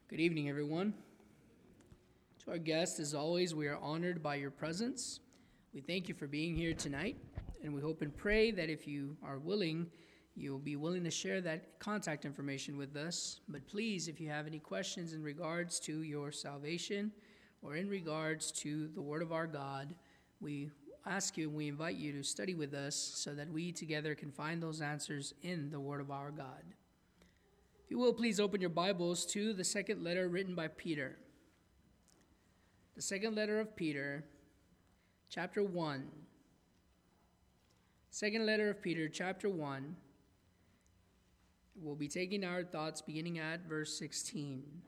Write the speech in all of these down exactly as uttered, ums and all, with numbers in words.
Good evening, everyone. To our guests, as always, we are honored by your presence. We thank you for being here tonight, and we hope and pray that if you are willing, you'll be willing to share that contact information with us. But please, if you have any questions in regards to your salvation or in regards to the Word of our God, we ask you and we invite you to study with us so that we together can find those answers in the Word of our God. If you will, please open your Bibles to the second letter written by Peter. The second letter of Peter, chapter one. Second letter of Peter, chapter one. We'll be taking our thoughts beginning at verse sixteen.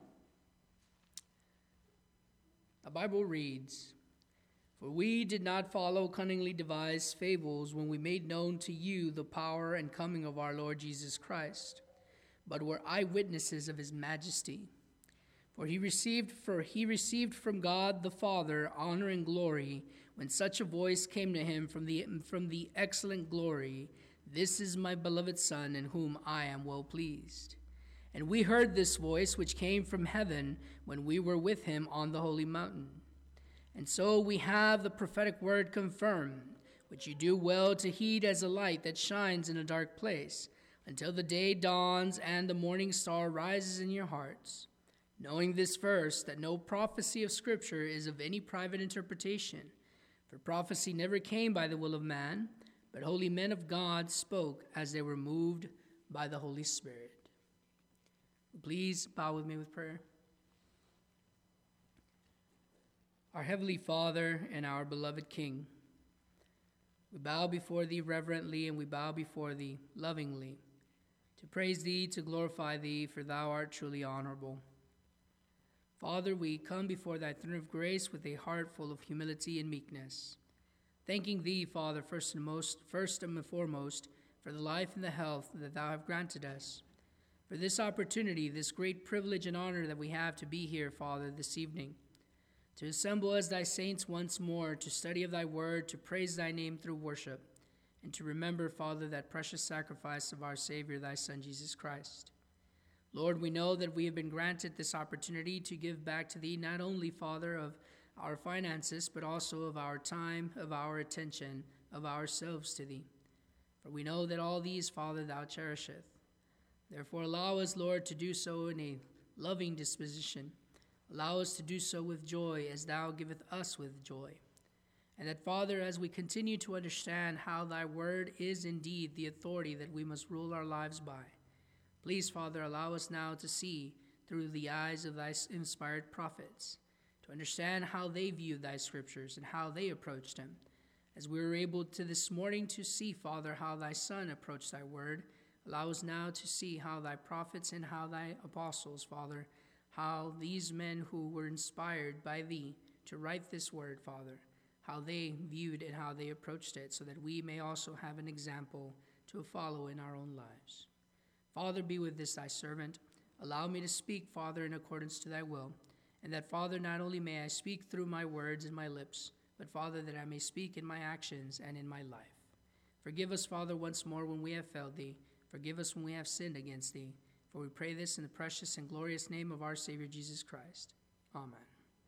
The Bible reads, "For we did not follow cunningly devised fables when we made known to you the power and coming of our Lord Jesus Christ, but were eyewitnesses of his majesty. For he received for he received from God the Father honor and glory when such a voice came to him from the from the excellent glory, 'This is my beloved Son, in whom I am well pleased.' And we heard this voice which came from heaven when we were with him on the holy mountain. And so we have the prophetic word confirmed, which you do well to heed as a light that shines in a dark place, until the day dawns and the morning star rises in your hearts. Knowing this first, that no prophecy of Scripture is of any private interpretation. For prophecy never came by the will of man, but holy men of God spoke as they were moved by the Holy Spirit." Please bow with me with prayer. Our Heavenly Father and our beloved King, we bow before Thee reverently and we bow before Thee lovingly, to praise Thee, to glorify Thee, for Thou art truly honorable. Father, we come before Thy throne of grace with a heart full of humility and meekness, thanking Thee, Father, first and most, first and foremost, for the life and the health that Thou have granted us, for this opportunity, this great privilege and honor that we have to be here, Father, this evening, to assemble as Thy saints once more, to study of Thy word, to praise Thy name through worship, and to remember, Father, that precious sacrifice of our Savior, Thy Son, Jesus Christ. Lord, we know that we have been granted this opportunity to give back to Thee not only, Father, of our finances, but also of our time, of our attention, of ourselves to Thee. For we know that all these, Father, Thou cherisheth. Therefore allow us, Lord, to do so in a loving disposition. Allow us to do so with joy, as Thou giveth us with joy. And that, Father, as we continue to understand how Thy word is indeed the authority that we must rule our lives by, please, Father, allow us now to see through the eyes of Thy inspired prophets, to understand how they viewed Thy scriptures and how they approached them. As we were able to this morning to see, Father, how Thy Son approached Thy word, allow us now to see how Thy prophets and how Thy apostles, Father, how these men who were inspired by Thee to write this word, Father, how they viewed and how they approached it, so that we may also have an example to follow in our own lives. Father, be with this Thy servant. Allow me to speak, Father, in accordance to Thy will, and that, Father, not only may I speak through my words and my lips, but, Father, that I may speak in my actions and in my life. Forgive us, Father, once more when we have failed Thee. Forgive us when we have sinned against Thee. For we pray this in the precious and glorious name of our Savior, Jesus Christ. Amen.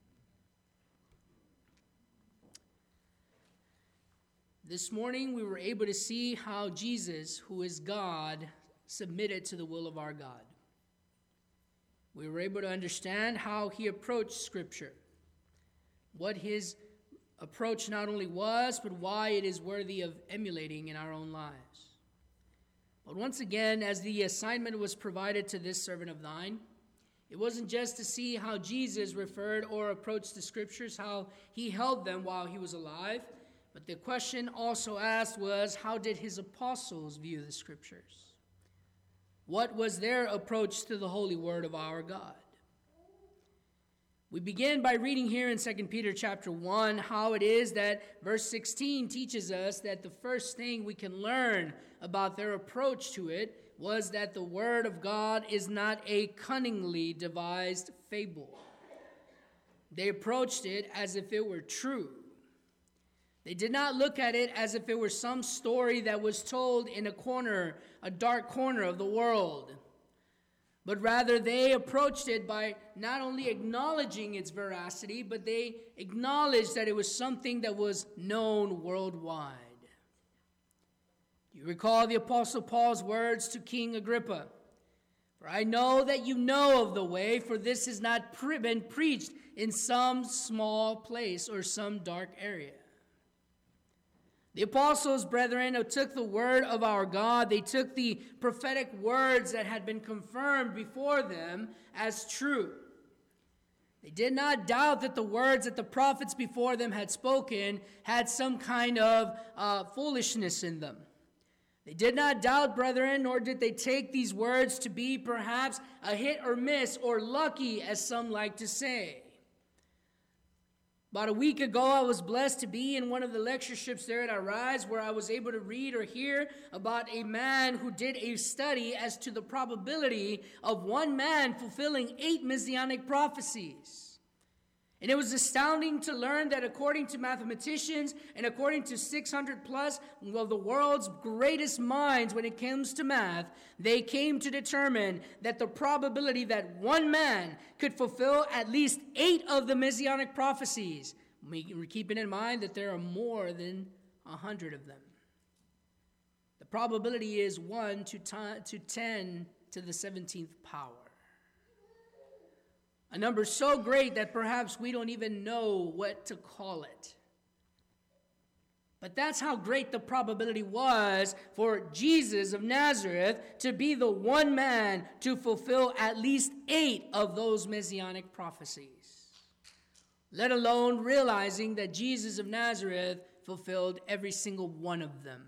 This morning we were able to see how Jesus, who is God, submitted to the will of our God. We were able to understand how He approached Scripture, what His approach not only was, but why it is worthy of emulating in our own lives. But once again, as the assignment was provided to this servant of Thine, it wasn't just to see how Jesus referred or approached the Scriptures, how He held them while He was alive, but the question also asked was, how did His apostles view the Scriptures? What was their approach to the holy word of our God? We begin by reading here in Second Peter chapter one how it is that verse sixteen teaches us that the first thing we can learn about their approach to it was that the word of God is not a cunningly devised fable. They approached it as if it were true. They did not look at it as if it were some story that was told in a corner, a dark corner of the world. but rather they approached it by not only acknowledging its veracity, but they acknowledged that it was something that was known worldwide. You recall the Apostle Paul's words to King Agrippa, "For I know that you know of the way, for this has not pre- been preached in some small place or some dark area." The apostles, brethren, who took the word of our God, they took the prophetic words that had been confirmed before them as true. They did not doubt that the words that the prophets before them had spoken had some kind of uh, foolishness in them. They did not doubt, brethren, nor did they take these words to be perhaps a hit or miss or lucky, as some like to say. About a week ago, I was blessed to be in one of the lectureships there at Arise, where I was able to read or hear about a man who did a study as to the probability of one man fulfilling eight messianic prophecies. And it was astounding to learn that according to mathematicians and according to six hundred plus of the world's greatest minds when it comes to math, they came to determine that the probability that one man could fulfill at least eight of the messianic prophecies, keeping in mind that there are more than a hundred of them. The probability is one to ten to the seventeenth power. A number so great that perhaps we don't even know what to call it. But that's how great the probability was for Jesus of Nazareth to be the one man to fulfill at least eight of those messianic prophecies, let alone realizing that Jesus of Nazareth fulfilled every single one of them.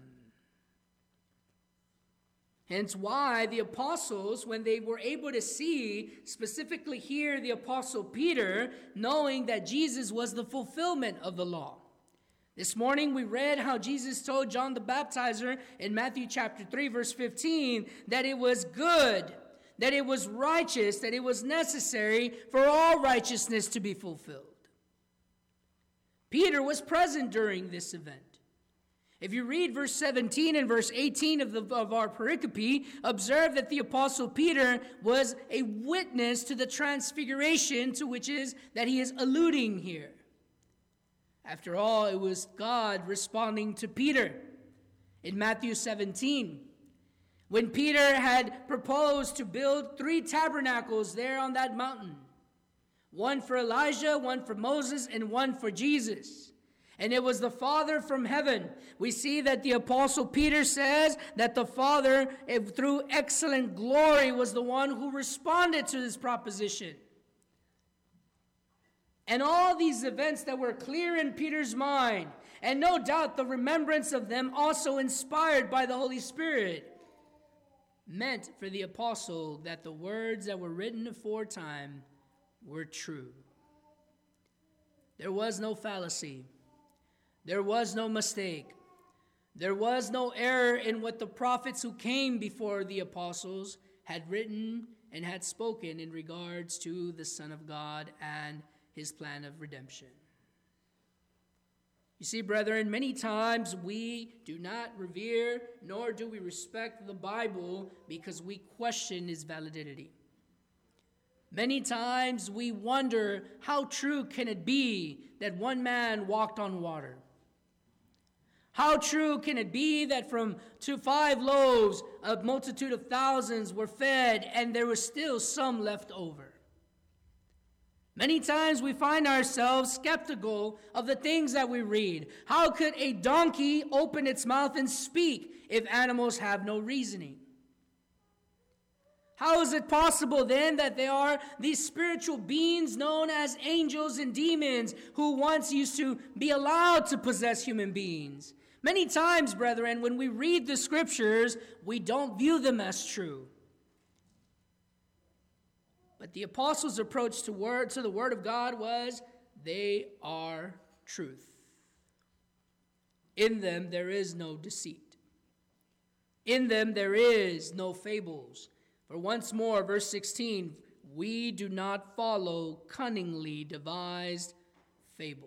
Hence why the apostles, when they were able to see, specifically here the apostle Peter, knowing that Jesus was the fulfillment of the law. This morning we read how Jesus told John the Baptizer in Matthew chapter three, verse fifteen, that it was good, that it was righteous, that it was necessary for all righteousness to be fulfilled. Peter was present during this event. If you read verse seventeen and verse eighteen of, the, of our pericope, observe that the apostle Peter was a witness to the transfiguration to which is that he is alluding here. After all, it was God responding to Peter in Matthew seventeen. When Peter had proposed to build three tabernacles there on that mountain, one for Elijah, one for Moses, and one for Jesus. And it was the Father from heaven. We see that the Apostle Peter says that the Father, through excellent glory, was the one who responded to this proposition. And all these events that were clear in Peter's mind, and no doubt the remembrance of them also inspired by the Holy Spirit, meant for the apostle that the words that were written aforetime were true. There was no fallacy. There was no mistake. There was no error in what the prophets who came before the apostles had written and had spoken in regards to the Son of God and his plan of redemption. You see, brethren, many times we do not revere nor do we respect the Bible because we question its validity. Many times we wonder, how true can it be that one man walked on water? How true can it be that from two five loaves a multitude of thousands were fed and there was still some left over? Many times we find ourselves skeptical of the things that we read. How could a donkey open its mouth and speak if animals have no reasoning? How is it possible then that there are these spiritual beings known as angels and demons who once used to be allowed to possess human beings? Many times, brethren, when we read the scriptures, we don't view them as true. But the apostles' approach to word to the word of God was, they are truth. In them there is no deceit. In them there is no fables. For once more, verse sixteen, we do not follow cunningly devised fables.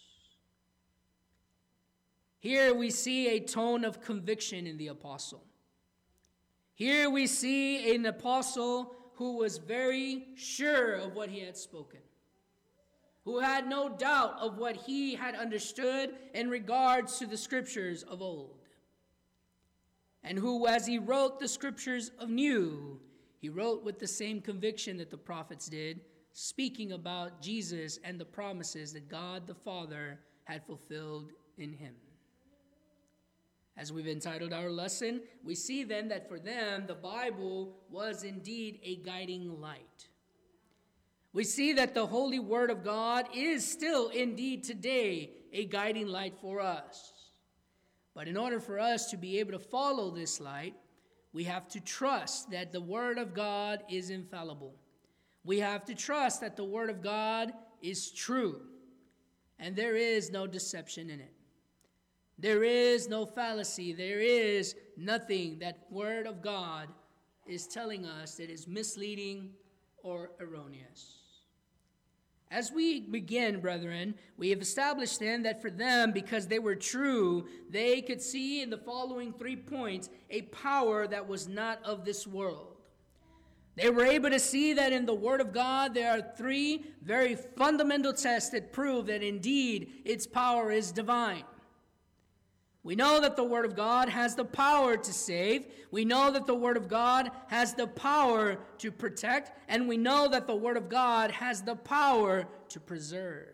Here we see a tone of conviction in the apostle. Here we see an apostle who was very sure of what he had spoken, who had no doubt of what he had understood in regards to the scriptures of old, and who, as he wrote the scriptures of new, he wrote with the same conviction that the prophets did, speaking about Jesus and the promises that God the Father had fulfilled in him. As we've entitled our lesson, we see then that for them, the Bible was indeed a guiding light. We see that the holy word of God is still indeed today a guiding light for us. But in order for us to be able to follow this light, we have to trust that the word of God is infallible. We have to trust that the word of God is true, and there is no deception in it. There is no fallacy. There is nothing that word of God is telling us that is misleading or erroneous. As we begin, brethren, we have established then that for them, because they were true, they could see in the following three points a power that was not of this world. They were able to see that in the Word of God there are three very fundamental tests that prove that indeed its power is divine. We know that the Word of God has the power to save. We know that the Word of God has the power to protect. And we know that the Word of God has the power to preserve.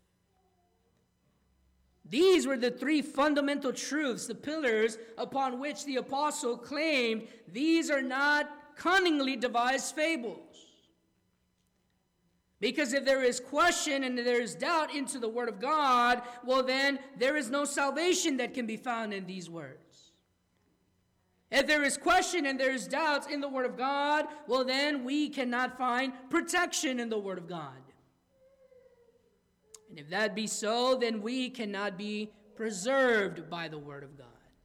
These were the three fundamental truths, the pillars upon which the apostle claimed these are not cunningly devised fables. Because if there is question and there is doubt into the word of God, well then there is no salvation that can be found in these words. If there is question and there is doubts in the word of God, well then we cannot find protection in the word of God. And if that be so, then we cannot be preserved by the word of God.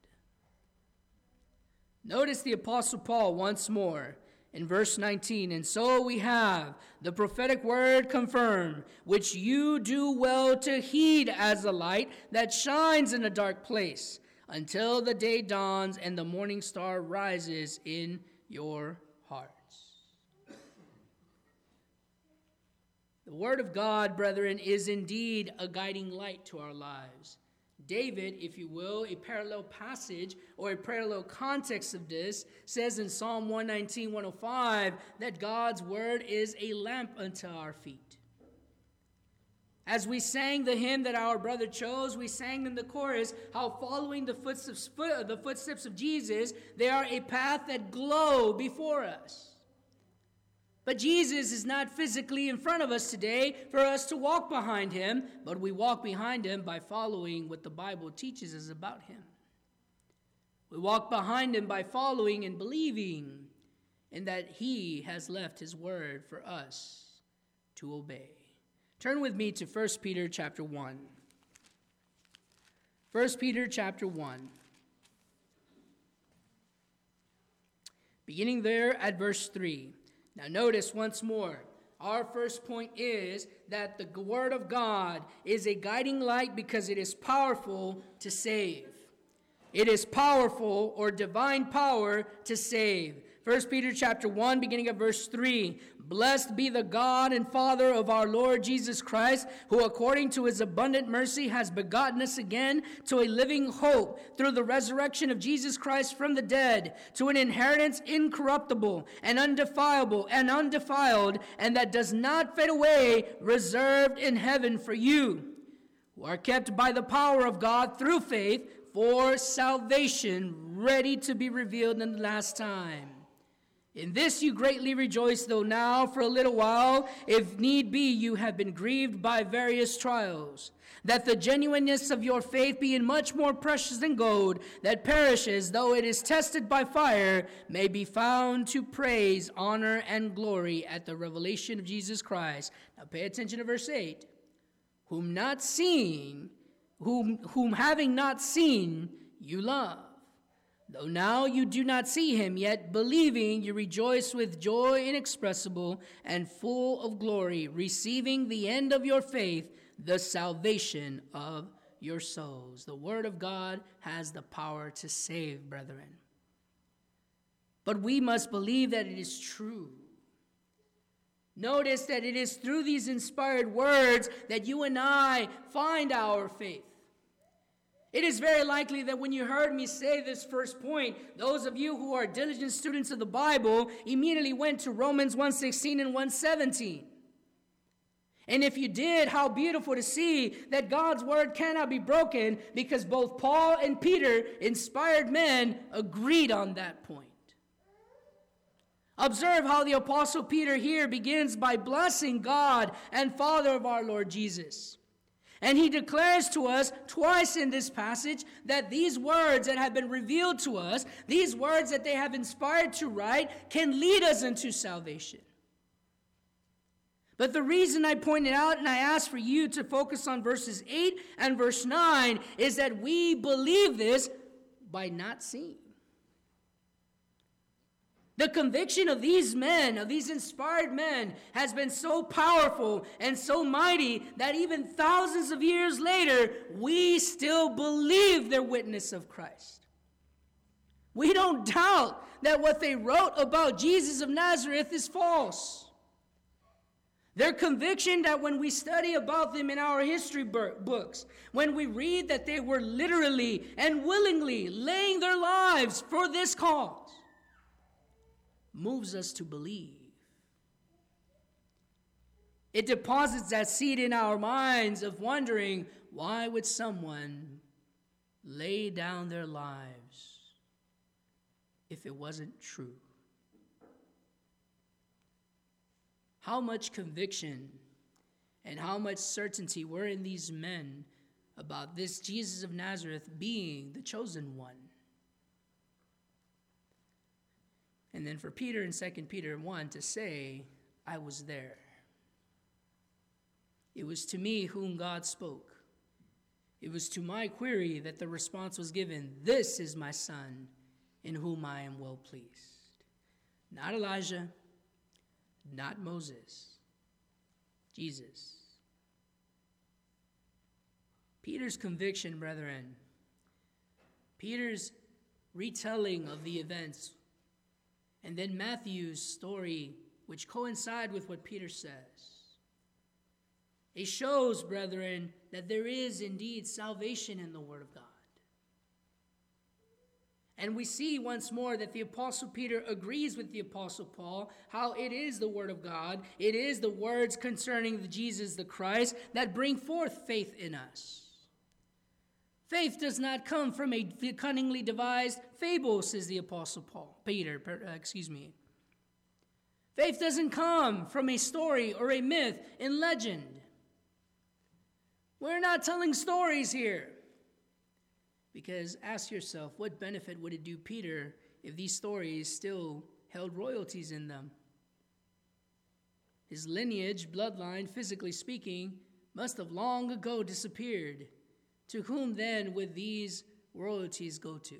Notice the Apostle Paul once more in verse nineteen, and so we have the prophetic word confirmed, which you do well to heed as a light that shines in a dark place, until the day dawns and the morning star rises in your hearts. The word of God, brethren, is indeed a guiding light to our lives. David, if you will, a parallel passage or a parallel context of this, says in Psalm one nineteen, one oh five, that God's word is a lamp unto our feet. As we sang the hymn that our brother chose, we sang in the chorus how following the footsteps, the footsteps of Jesus, they are a path that glow before us. But Jesus is not physically in front of us today for us to walk behind him, but we walk behind him by following what the Bible teaches us about him. We walk behind him by following and believing in that he has left his word for us to obey. Turn with me to First Peter chapter one. First Peter chapter one. Beginning there at verse three. Now notice once more, our first point is that the word of God is a guiding light because it is powerful to save. It is powerful or divine power to save. First Peter chapter one, beginning at verse three. Blessed be the God and Father of our Lord Jesus Christ, who according to his abundant mercy has begotten us again to a living hope through the resurrection of Jesus Christ from the dead, to an inheritance incorruptible and undefilable and undefiled, and that does not fade away, reserved in heaven for you, who are kept by the power of God through faith for salvation, ready to be revealed in the last time. In this you greatly rejoice, though now for a little while, if need be, you have been grieved by various trials, that the genuineness of your faith, being much more precious than gold, that perishes, though it is tested by fire, may be found to praise, honor, and glory at the revelation of Jesus Christ. Now pay attention to verse eight. Whom not seeing, whom, whom having not seen, you love. Though now you do not see him, yet believing you rejoice with joy inexpressible and full of glory, receiving the end of your faith, the salvation of your souls. The word of God has the power to save, brethren. But we must believe that it is true. Notice that it is through these inspired words that you and I find our faith. It is very likely that when you heard me say this first point, those of you who are diligent students of the Bible immediately went to Romans one sixteen and one seventeen. And if you did, how beautiful to see that God's word cannot be broken, because both Paul and Peter, inspired men, agreed on that point. Observe how the Apostle Peter here begins by blessing God and Father of our Lord Jesus. And he declares to us twice in this passage that these words that have been revealed to us, these words that they have inspired to write, can lead us into salvation. But the reason I pointed out and I asked for you to focus on verses eight and verse nine is that we believe this by not seeing. The conviction of these men, of these inspired men, has been so powerful and so mighty that even thousands of years later, we still believe their witness of Christ. We don't doubt that what they wrote about Jesus of Nazareth is false. Their conviction that when we study about them in our history books, when we read that they were literally and willingly laying their lives for this cause, moves us to believe. It deposits that seed in our minds of wondering, why would someone lay down their lives if it wasn't true? How much conviction and how much certainty were in these men about this Jesus of Nazareth being the chosen one? And then for Peter in Second Peter one to say, I was there. It was to me whom God spoke. It was to my query that the response was given, this is my son in whom I am well pleased. Not Elijah, not Moses, Jesus. Peter's conviction, brethren, Peter's retelling of the events, and then Matthew's story, which coincide with what Peter says. It shows, brethren, that there is indeed salvation in the Word of God. And we see once more that the Apostle Peter agrees with the Apostle Paul how it is the Word of God, it is the words concerning the Jesus the Christ that bring forth faith in us. Faith does not come from a cunningly devised fable, says the Apostle Paul, Peter, uh, excuse me. Faith doesn't come from a story or a myth in legend. We're not telling stories here. Because ask yourself, what benefit would it do Peter if these stories still held royalties in them? His lineage, bloodline, physically speaking, must have long ago disappeared. To whom then would these royalties go to?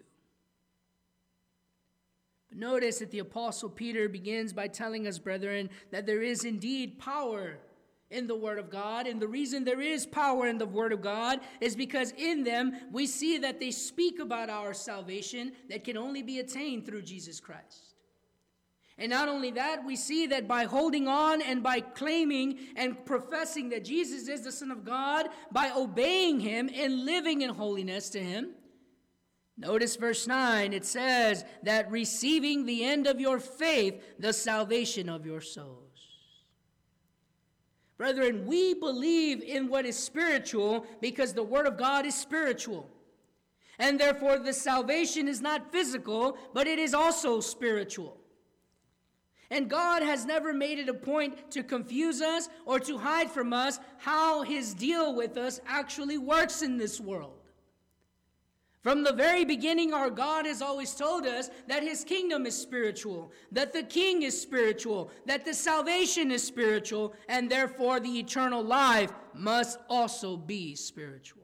But notice that the Apostle Peter begins by telling us, brethren, that there is indeed power in the Word of God. And the reason there is power in the Word of God is because in them we see that they speak about our salvation that can only be attained through Jesus Christ. And not only that, we see that by holding on and by claiming and professing that Jesus is the Son of God, by obeying him and living in holiness to him. Notice verse nine, it says that receiving the end of your faith, the salvation of your souls. Brethren, we believe in what is spiritual because the Word of God is spiritual. And therefore the salvation is not physical, but it is also spiritual. And God has never made it a point to confuse us or to hide from us how his deal with us actually works in this world. From the very beginning, our God has always told us that his kingdom is spiritual, that the king is spiritual, that the salvation is spiritual, and therefore the eternal life must also be spiritual.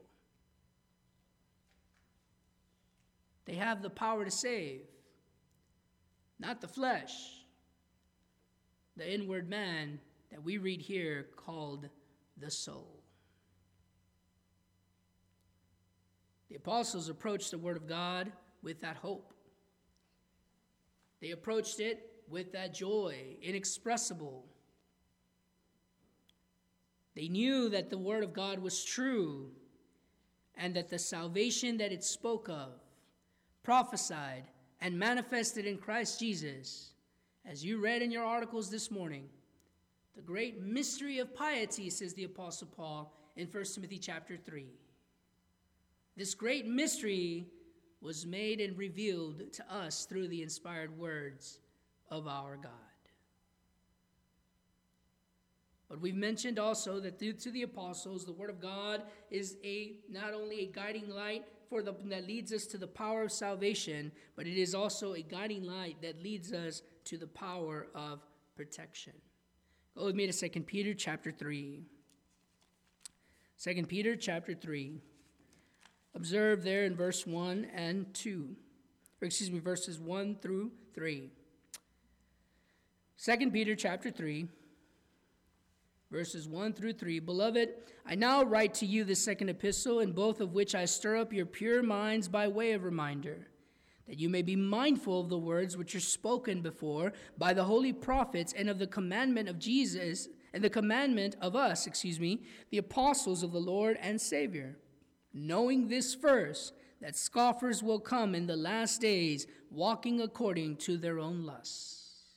They have the power to save, not the flesh. The inward man that we read here called the soul. The apostles approached the Word of God with that hope. They approached it with that joy, inexpressible. They knew that the word of God was true and that the salvation that it spoke of, prophesied, and manifested in Christ Jesus, as you read in your articles this morning, the great mystery of piety, says the Apostle Paul in First Timothy chapter three. This great mystery was made and revealed to us through the inspired words of our God. But we've mentioned also that due to the apostles, the word of God is a not only a guiding light for the that leads us to the power of salvation, but it is also a guiding light that leads us to the power of protection. Go with me to Second Peter chapter three. Second Peter chapter three. Observe there in verse one and two. Or excuse me, verses one through three. Second Peter chapter three. Verses one through three. Beloved, I now write to you the second epistle, in both of which I stir up your pure minds by way of reminder, that you may be mindful of the words which are spoken before by the holy prophets, and of the commandment of Jesus, and the commandment of us, excuse me, the apostles of the Lord and Savior. Knowing this first, that scoffers will come in the last days, walking according to their own lusts.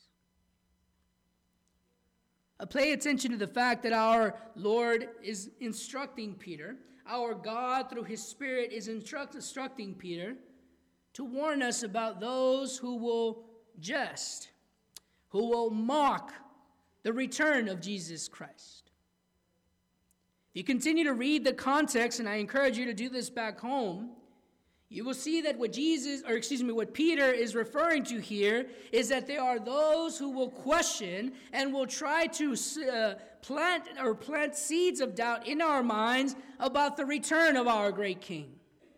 Uh, pay attention to the fact that our Lord is instructing Peter. Our God, through his Spirit, is instruct, instructing Peter to warn us about those who will jest, who will mock the return of Jesus Christ. If you continue to read the context, and I encourage you to do this back home, you will see that what Jesus, or excuse me, what Peter is referring to here is that there are those who will question and will try to uh, plant or plant seeds of doubt in our minds about the return of our great King.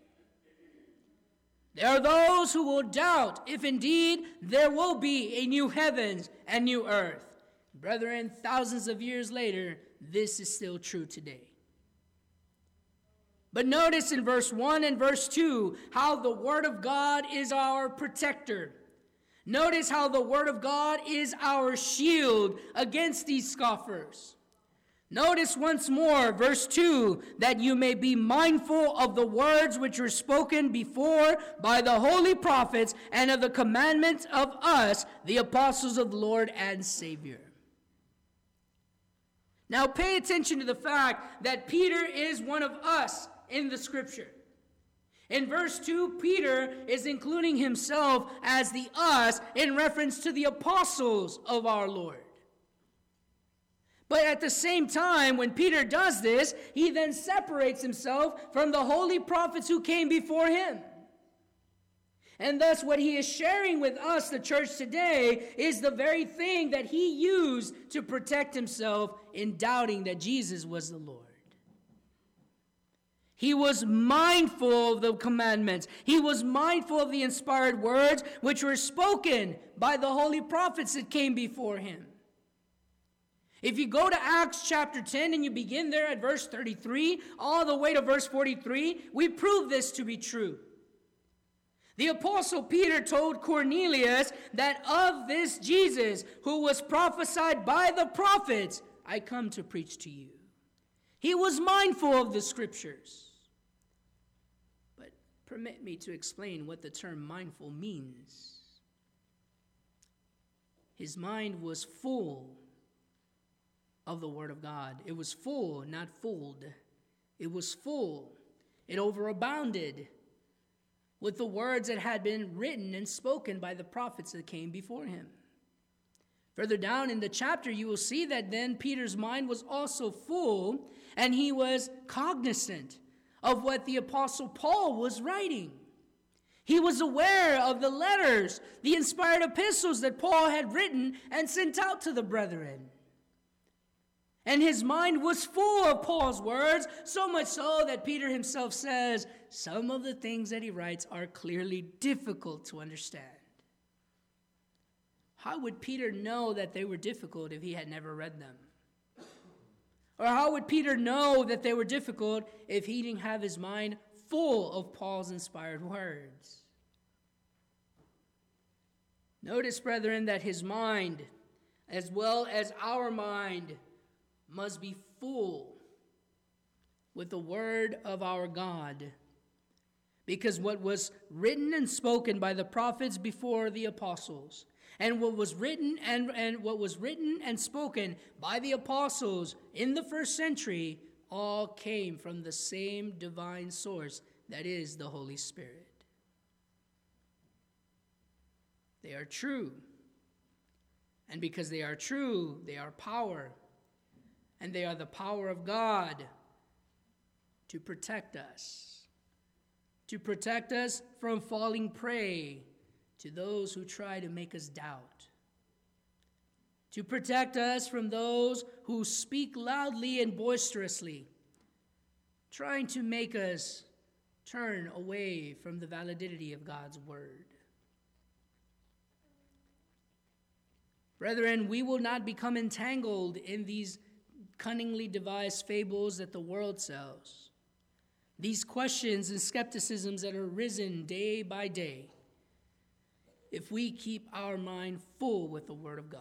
There are those who will doubt if indeed there will be a new heavens and new earth. Brethren, thousands of years later, this is still true today. But notice in verse one and verse two how the Word of God is our protector. Notice how the Word of God is our shield against these scoffers. Notice once more, verse two, that you may be mindful of the words which were spoken before by the holy prophets, and of the commandments of us, the apostles of the Lord and Savior. Now pay attention to the fact that Peter is one of us in the scripture. In verse two, Peter is including himself as the us in reference to the apostles of our Lord. But at the same time, when Peter does this, he then separates himself from the holy prophets who came before him. And thus what he is sharing with us, the church today, is the very thing that he used to protect himself in doubting that Jesus was the Lord. He was mindful of the commandments. He was mindful of the inspired words which were spoken by the holy prophets that came before him. If you go to Acts chapter ten and you begin there at verse thirty-three, all the way to verse forty-three, we prove this to be true. The apostle Peter told Cornelius that of this Jesus who was prophesied by the prophets, I come to preach to you. He was mindful of the scriptures. But permit me to explain what the term mindful means. His mind was full of the Word of God. It was full, not fooled. It was full. It overabounded with the words that had been written and spoken by the prophets that came before him. Further down in the chapter, you will see that then Peter's mind was also full, and he was cognizant of what the Apostle Paul was writing. He was aware of the letters, the inspired epistles that Paul had written and sent out to the brethren. And his mind was full of Paul's words, so much so that Peter himself says, some of the things that he writes are clearly difficult to understand. How would Peter know that they were difficult if he had never read them? Or how would Peter know that they were difficult if he didn't have his mind full of Paul's inspired words? Notice, brethren, that his mind, as well as our mind, must be full with the word of our God. Because what was written and spoken by the prophets before the apostles, and what was written and, and what was written and spoken by the apostles in the first century, all came from the same divine source, that is the Holy Spirit. They are true. And because they are true, they are power. And they are the power of God to protect us. To protect us from falling prey to those who try to make us doubt. To protect us from those who speak loudly and boisterously, trying to make us turn away from the validity of God's word. Brethren, we will not become entangled in these cunningly devised fables that the world sells. These questions and skepticisms that are risen day by day, if we keep our mind full with the Word of God.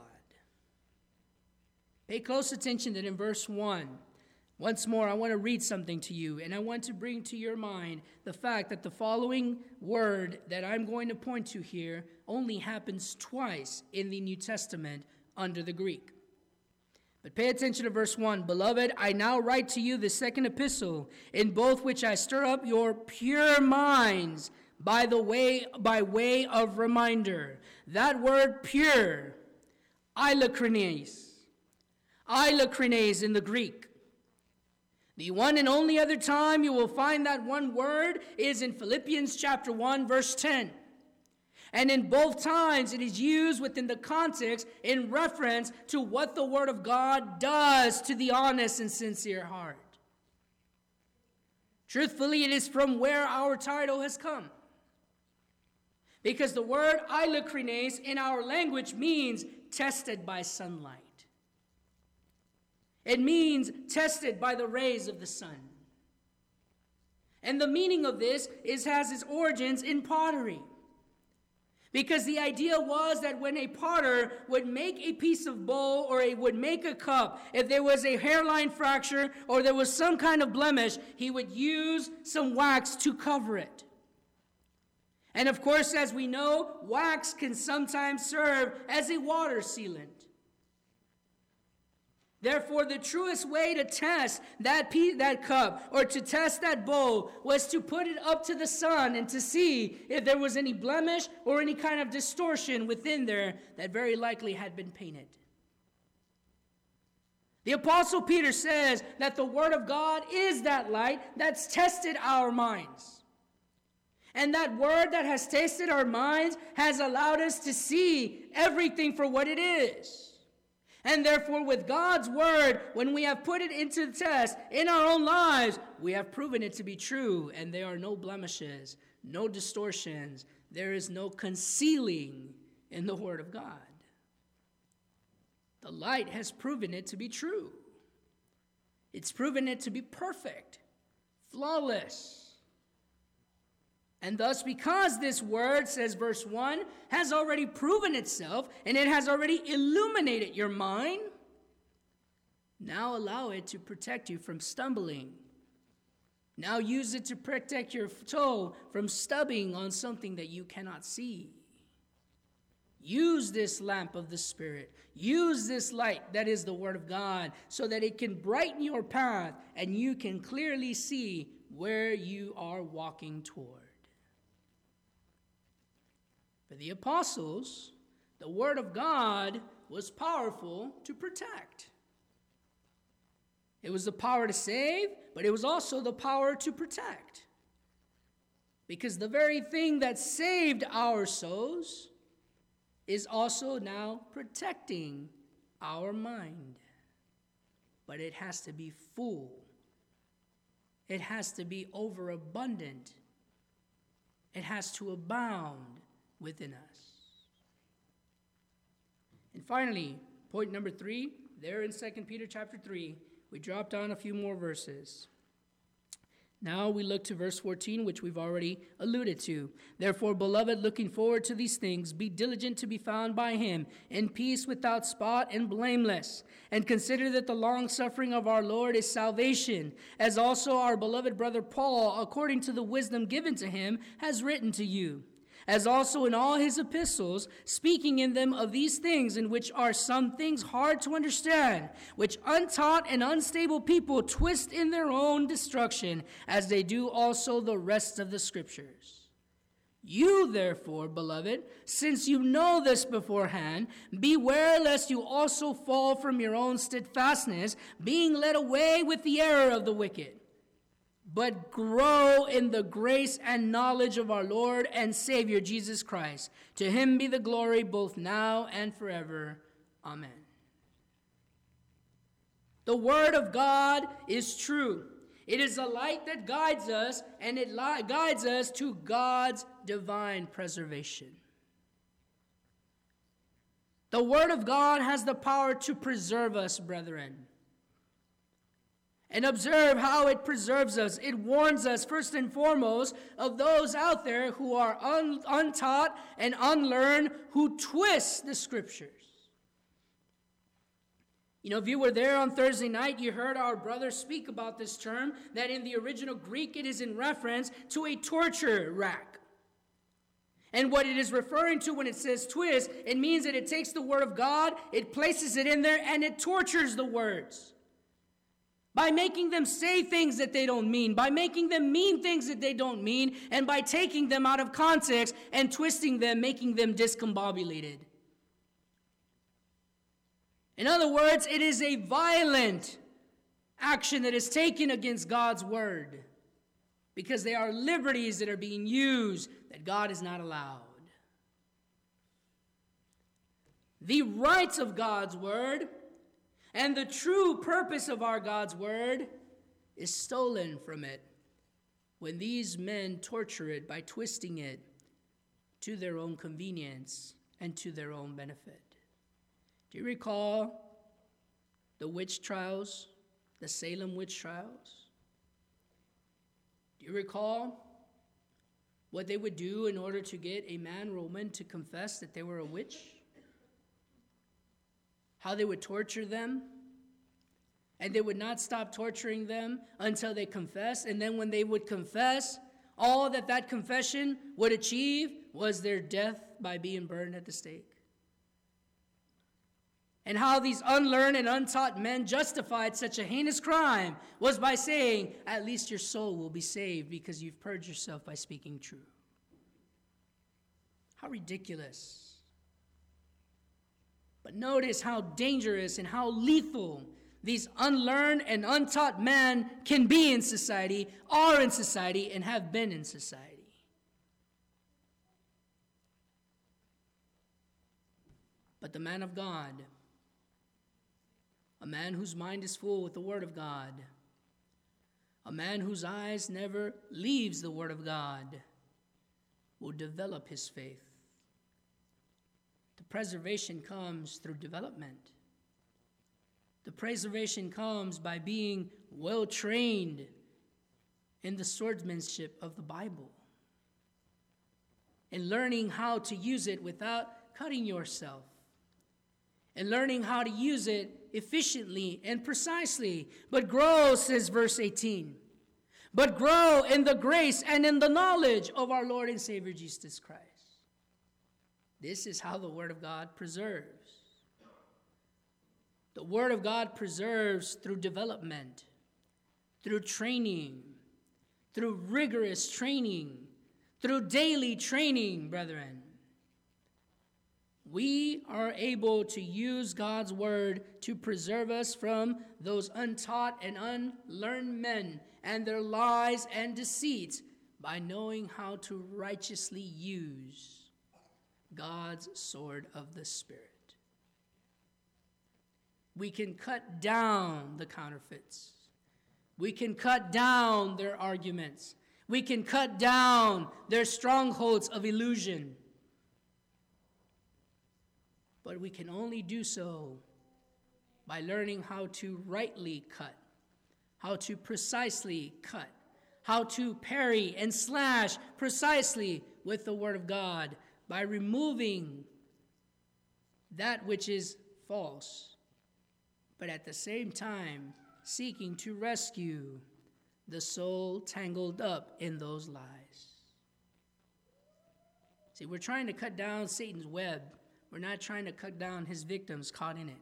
Pay close attention that in verse one, once more, I want to read something to you, and I want to bring to your mind the fact that the following word that I'm going to point to here only happens twice in the New Testament under the Greek. But pay attention to verse one. Beloved, I now write to you the second epistle, in both which I stir up your pure minds by the way, by way of reminder. That word pure, eilokrines, eilokrines in the Greek. The one and only other time you will find that one word is in Philippians chapter one, verse ten. And in both times it is used within the context in reference to what the Word of God does to the honest and sincere heart. Truthfully, it is from where our title has come. Because the word eilokrines in our language means tested by sunlight. It means tested by the rays of the sun. And the meaning of this is has its origins in pottery. Because the idea was that when a potter would make a piece of bowl or he would make a cup, if there was a hairline fracture or there was some kind of blemish, he would use some wax to cover it. And of course, as we know, wax can sometimes serve as a water sealant. Therefore, the truest way to test that pe- that cup or to test that bowl was to put it up to the sun and to see if there was any blemish or any kind of distortion within there that very likely had been painted. The Apostle Peter says that the Word of God is that light that's tested our minds. And that Word that has tested our minds has allowed us to see everything for what it is. And therefore, with God's word, when we have put it into the test in our own lives, we have proven it to be true, and there are no blemishes, no distortions. There is no concealing in the word of God. The light has proven it to be true. It's proven it to be perfect, flawless. And thus, because this word, says verse one, has already proven itself and it has already illuminated your mind, now allow it to protect you from stumbling. Now use it to protect your toe from stubbing on something that you cannot see. Use this lamp of the Spirit. Use this light that is the Word of God so that it can brighten your path and you can clearly see where you are walking toward. For the apostles, the Word of God was powerful to protect. It was the power to save, but it was also the power to protect. Because the very thing that saved our souls is also now protecting our mind. But it has to be full. It has to be overabundant. It has to abound within us. And finally, point number three, there in Second Peter chapter three, we dropped down a few more verses. Now we look to verse fourteen, which we've already alluded to. Therefore, beloved, looking forward to these things, be diligent to be found by him in peace, without spot and blameless. And consider that the long suffering of our Lord is salvation, as also our beloved brother Paul, according to the wisdom given to him, has written to you. As also in all his epistles, speaking in them of these things, in which are some things hard to understand, which untaught and unstable people twist in their own destruction, as they do also the rest of the Scriptures. You, therefore, beloved, since you know this beforehand, beware lest you also fall from your own steadfastness, being led away with the error of the wicked. But grow in the grace and knowledge of our Lord and Savior Jesus Christ. To him be the glory both now and forever. Amen. The word of God is true. It is a light that guides us, and it li- guides us to God's divine preservation. The word of God has the power to preserve us, brethren. And observe how it preserves us. It warns us, first and foremost, of those out there who are un- untaught and unlearned, who twist the Scriptures. You know, if you were there on Thursday night, you heard our brother speak about this term, that in the original Greek, it is in reference to a torture rack. And what it is referring to when it says twist, it means that it takes the Word of God, it places it in there, and it tortures the words. By making them say things that they don't mean, by making them mean things that they don't mean, and by taking them out of context and twisting them, making them discombobulated. In other words, it is a violent action that is taken against God's word, because they are liberties that are being used that God has not allowed. The rights of God's word and the true purpose of our God's word is stolen from it when these men torture it by twisting it to their own convenience and to their own benefit. Do you recall the witch trials, the Salem witch trials? Do you recall what they would do in order to get a man or woman to confess that they were a witch? How they would torture them, and they would not stop torturing them until they confessed. And then when they would confess, all that that confession would achieve was their death by being burned at the stake. And how these unlearned and untaught men justified such a heinous crime was by saying, at least your soul will be saved because you've purged yourself by speaking true. How ridiculous. But notice how dangerous and how lethal these unlearned and untaught men can be in society, are in society, and have been in society. But the man of God, a man whose mind is full with the Word of God, a man whose eyes never leaves the Word of God, will develop his faith. The preservation comes through development. The preservation comes by being well trained in the swordsmanship of the Bible and learning how to use it without cutting yourself, and learning how to use it efficiently and precisely. But grow, says verse eighteen, but grow in the grace and in the knowledge of our Lord and Savior Jesus Christ. This is how the Word of God preserves. The Word of God preserves through development, through training, through rigorous training, through daily training, brethren. We are able to use God's Word to preserve us from those untaught and unlearned men and their lies and deceits by knowing how to righteously use God's sword of the Spirit. We can cut down the counterfeits. We can cut down their arguments. We can cut down their strongholds of illusion. But we can only do so by learning how to rightly cut, how to precisely cut, how to parry and slash precisely with the Word of God by removing that which is false, but at the same time seeking to rescue the soul tangled up in those lies. See, we're trying to cut down Satan's web. We're not trying to cut down his victims caught in it.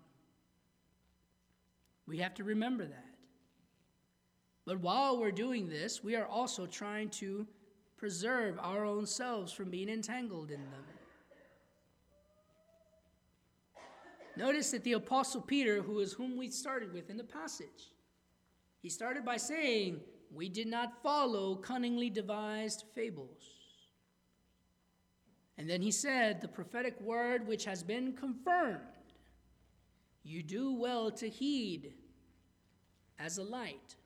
We have to remember that. But while we're doing this, we are also trying to preserve our own selves from being entangled in them. Notice that the Apostle Peter, who is whom we started with in the passage, he started by saying, "We did not follow cunningly devised fables." And then he said, "The prophetic word which has been confirmed, you do well to heed as a light."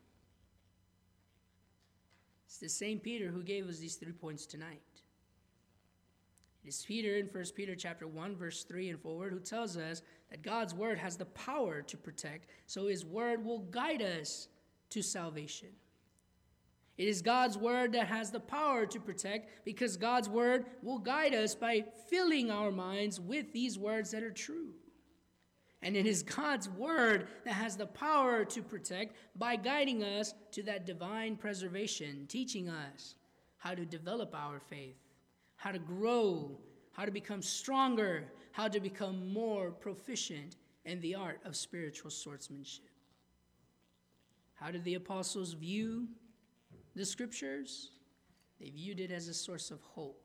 It's the same Peter who gave us these three points tonight. It is Peter in First Peter chapter one, verse three and forward, who tells us that God's word has the power to protect, so his word will guide us to salvation. It is God's word that has the power to protect, because God's word will guide us by filling our minds with these words that are true. And it is God's word that has the power to protect by guiding us to that divine preservation, teaching us how to develop our faith, how to grow, how to become stronger, how to become more proficient in the art of spiritual swordsmanship. How did the apostles view the scriptures? They viewed it as a source of hope.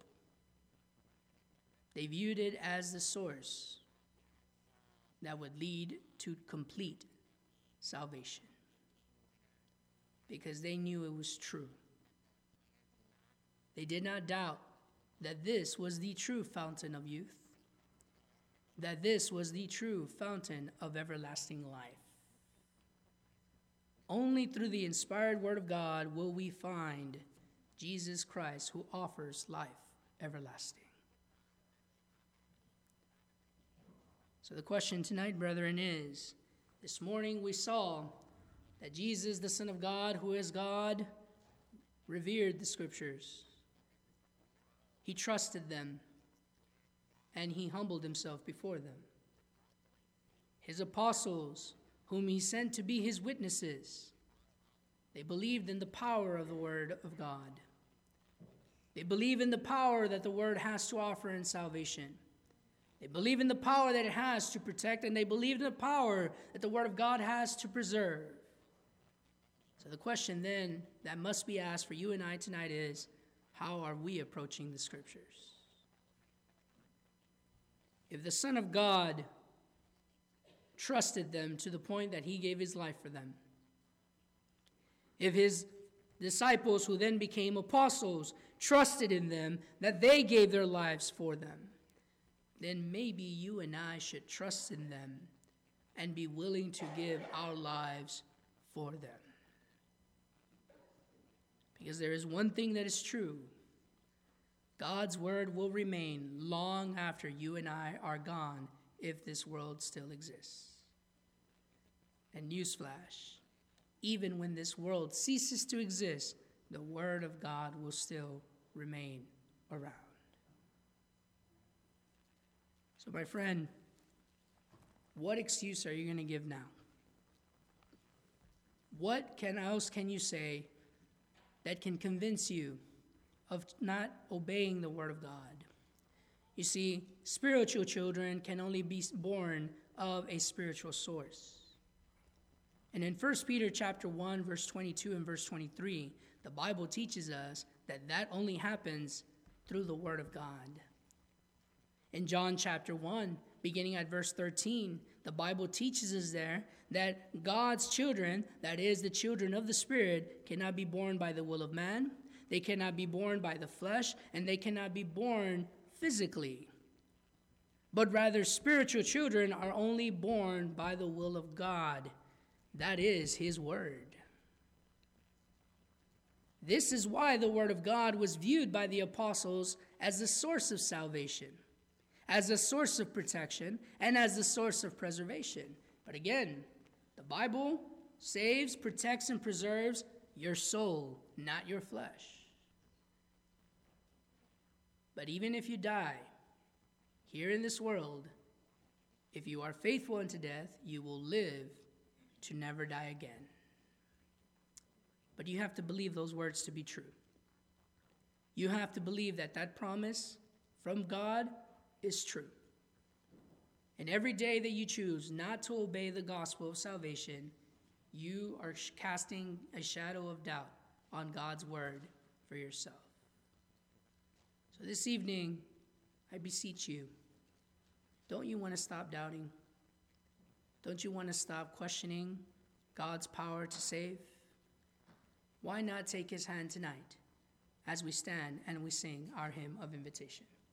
They viewed it as the source that would lead to complete salvation, because they knew it was true. They did not doubt that this was the true fountain of youth, that this was the true fountain of everlasting life. Only through the inspired word of God will we find Jesus Christ, who offers life everlasting. So the question tonight, brethren, is, this morning we saw that Jesus, the Son of God, who is God, revered the scriptures. He trusted them, and he humbled himself before them. His apostles, whom he sent to be his witnesses, they believed in the power of the word of God. They believe in the power that the word has to offer in salvation. They believe in the power that it has to protect, and they believe in the power that the word of God has to preserve. So the question then that must be asked for you and I tonight is, how are we approaching the scriptures? If the Son of God trusted them to the point that he gave his life for them, if his disciples, who then became apostles, trusted in them that they gave their lives for them, then maybe you and I should trust in them and be willing to give our lives for them. Because there is one thing that is true: God's word will remain long after you and I are gone, if this world still exists. And newsflash, even when this world ceases to exist, the word of God will still remain around. So my friend, what excuse are you going to give now? What can else can you say that can convince you of not obeying the word of God? You see, spiritual children can only be born of a spiritual source. And in First Peter chapter one, verse twenty-two and verse twenty-three, the Bible teaches us that that only happens through the word of God. In John chapter one, beginning at verse thirteen, the Bible teaches us there that God's children, that is, the children of the Spirit, cannot be born by the will of man, they cannot be born by the flesh, and they cannot be born physically. But rather, spiritual children are only born by the will of God, that is, his word. This is why the word of God was viewed by the apostles as the source of salvation, as a source of protection, and as the source of preservation. But again, the Bible saves, protects, and preserves your soul, not your flesh. But even if you die here in this world, if you are faithful unto death, you will live to never die again. But you have to believe those words to be true. You have to believe that that promise from God is true. And every day that you choose not to obey the gospel of salvation, you are casting a shadow of doubt on God's word for yourself. So this evening, I beseech you, don't you want to stop doubting? Don't you want to stop questioning God's power to save? Why not take his hand tonight as we stand and we sing our hymn of invitation?